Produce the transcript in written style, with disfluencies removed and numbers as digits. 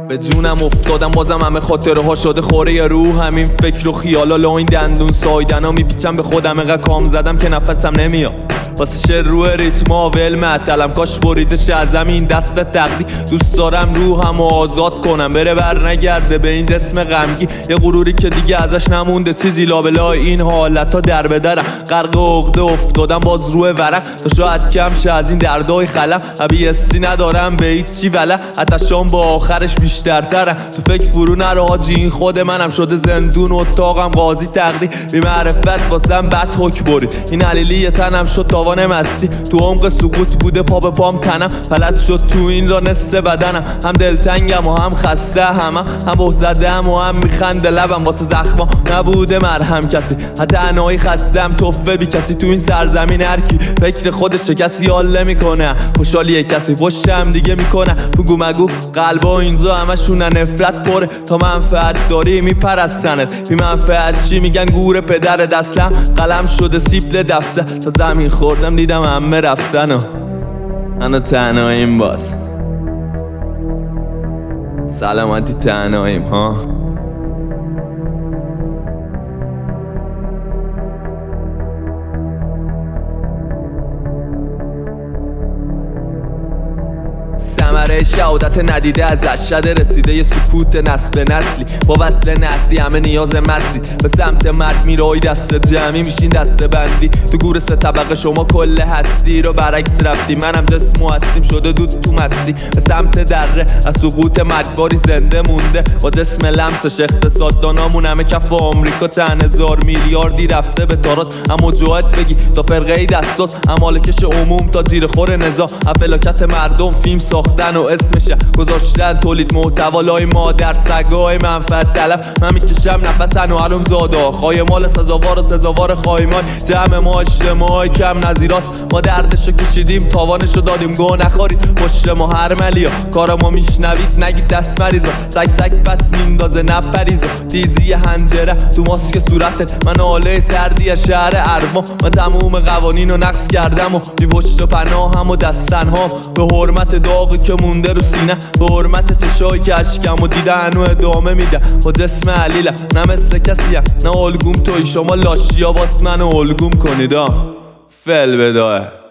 به جونم افتادم بازم همه خاطره ها شده خوره روح. همین فکر و خیالا لاین دندون سایدن ها میپیچم به خودم اینقدر کام زدم که نفسم نمیاد. واسه شعر روی ریتما ول معطلم کاش بریده شه از این دست تقدیر. دوست دارم روحم و آزاد کنم بره بر نگرده به این جسم غمگی. یه غروری که دیگه ازش نمونده چیزی لابلای این حالت ها در بدرم. غرق عقده افتادم باز روی ورق تا شاید کم شه از این دردای خلم. حسی ندارم به هیچ چی وله حتی شام با آخرش بیشترترم. تو فکر فرو نرو حاجی این خود منم شده زندون و اتاقم قاضی تقدیر. بی معرفت واسم بد حک برید این علیلی تنم شد تاوان مستی. تو عمق سقوط بوده پا به پام تنم فلت شد تو این را نصف بدنم. هم دلتنگم و هم خسته هم بهت زدم و هم میخنده لبم. واسه زخما نبوده مرهم کسی حتی انایی خستم توفه بی کسی. تو این سرزمین هرکی فکر خودشه کسی حال نمیکنه خوشحالیه کسی پشتم دیگه میکنه. بگو مگو قلبا اینجا همشونن نفرت پره تا منفعت داری میپرستنت. بی منفعت چی میگن گور پدر دستم قلم شده سیبل دفتر. تا زمین خوردم دیدم همه رفتن و منو تنهاییم باز. سلامتی تنهاییم ها. ثمره شهادت ندیده ازش شده رسیده یه سکوت نسل به نسلی. با وصل نسلی همه نیاز مستی به سمت مرد میرای دست جمعی میشین دست بندی. تو گور سه طبقه شما کل هستی رو برعکس رفتی. منم جسم و هستیم شده دود تو مستی به سمت دره از سقوط مرگباری زنده مونده. با جسم لمسش اقتصاددانامون همه کف آمریکا چند هزار میلیاردی رفته به تارات. اما جوهت بگی تا فرقه دستاس امالکش عموم تا زیر خور نظام. افلاکت مردم فیلم ساختن و اسمشه گذاشتن تولید محتوا لای مادر سگای منفعت طلب. من میکشم نفسن و علم زاده خواهی مال سزاوار و سزاوار خواهیمان. جمع ما اجتماعی کم نظیراست ما دردشو کشیدیم تاوانشو دادیم گوه نخورید پشت ما هر ملیا. کار ما میشنوید نگید دست مریضا سگ بس میندازه نپریزا. تیزی هنجره تو ماسک صورتت من آله سردی شهر ارما. من تموم قوانین رو نقض کردم و بی پشت و پناهم و دستنهام. به حرمت داغی که مونده رو سینه به حرمت چشایی که اشکم و دیدن و ادامه میده. با جسم علیله نه مثل کسیم نه الگوم توی شما لاشیا باس منو الگوم کنید فل بداه.